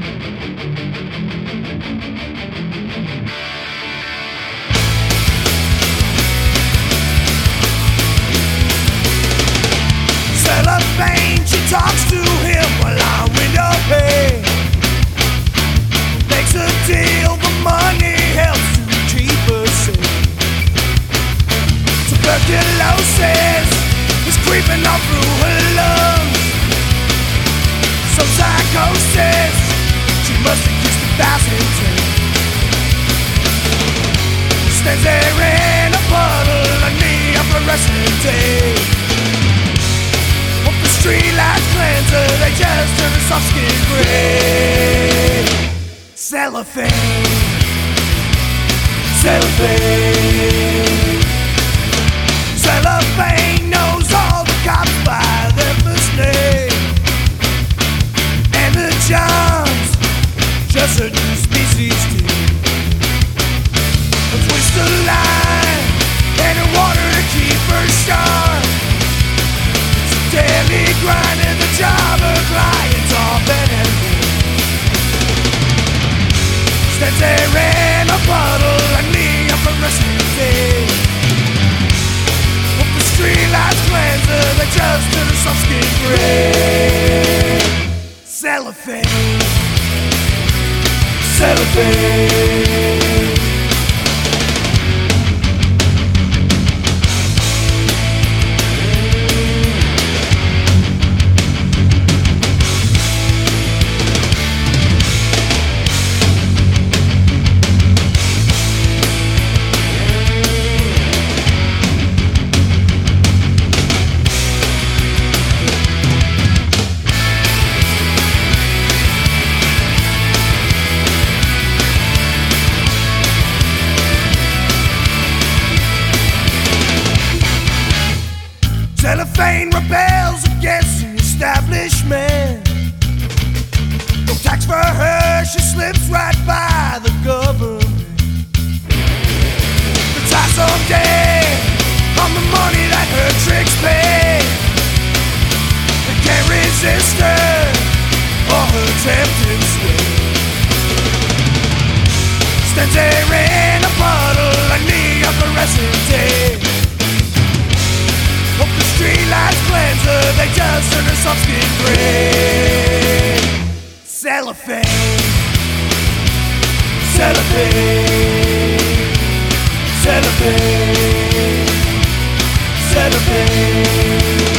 Cellophane, she talks to him while I'm window pane. Makes a deal, the money helps to keep her safe. Tuberculosis is creeping up through her lungs. So psychosis, she must have kissed 1,000 times. Stands there in a puddle of neon fluorescent tape. Street lights cleanser, they just turn her soft skin gray. Cellophane, cellophane, cellophane knows all the cops by their first name. And the Johns, just a new species too. A twist of line and a water to keep her sharp. Daily grind and the job her clients all been. Stands there in a puddle of neon fluorescent tape. With the street lights cleanser, they just turn her soft skin gray. Cellophane, cellophane. Cellophane rebels against the establishment. No tax for her, she slips right by the government. Retire someday on the money that her tricks pay. They can't resist her or her tempting sway. Stands there in a puddle of neon fluorescent tape. Hope the street lights cleanser, they just turn her soft skin gray. Cellophane, cellophane, cellophane, cellophane.